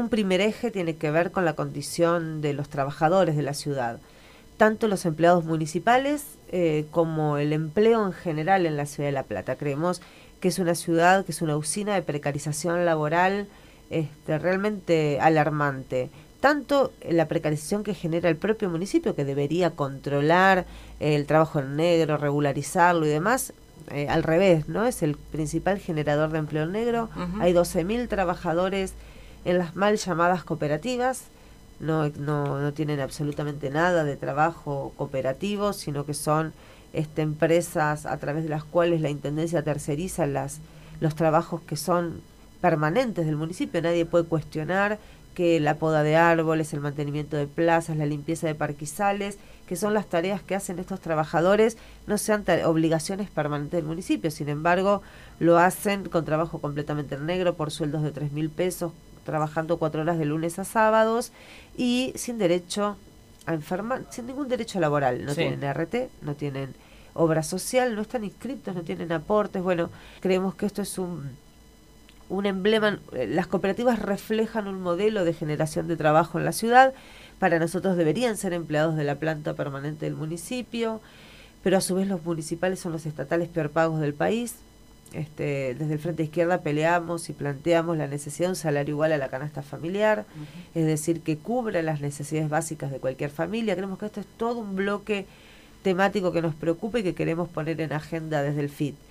un primer eje tiene que ver con la condición de los trabajadores de la ciudad, tanto los empleados municipales como el empleo en general en la ciudad de La Plata. Creemos que es una ciudad, que es una usina de precarización laboral realmente alarmante. Tanto la precarización que genera el propio municipio, que debería controlar el trabajo en negro, regularizarlo y demás, al revés, ¿no? Es el principal generador de empleo negro. Hay 12.000 trabajadores en las mal llamadas cooperativas, no tienen absolutamente nada de trabajo cooperativo, sino que son empresas a través de las cuales la Intendencia terceriza los trabajos que son permanentes del municipio. Nadie puede cuestionar que la poda de árboles, el mantenimiento de plazas, la limpieza de parquizales, que son las tareas que hacen estos trabajadores, no sean obligaciones permanentes del municipio. Sin embargo, lo hacen con trabajo completamente en negro, por sueldos de 3.000 pesos, trabajando 4 horas de lunes a sábados y sin derecho a enfermar, sin ningún derecho laboral. No tienen RT, no tienen obra social, no están inscritos, no tienen aportes. Bueno, creemos que esto es un emblema. Las cooperativas reflejan un modelo de generación de trabajo en la ciudad. Para nosotros deberían ser empleados de la planta permanente del municipio, pero a su vez los municipales son los estatales peor pagos del país. Desde el Frente Izquierda peleamos y planteamos la necesidad de un salario igual a la canasta familiar, es decir, que cubra las necesidades básicas de cualquier familia. Creemos que esto es todo un bloque temático que nos preocupa y que queremos poner en agenda desde el FIT.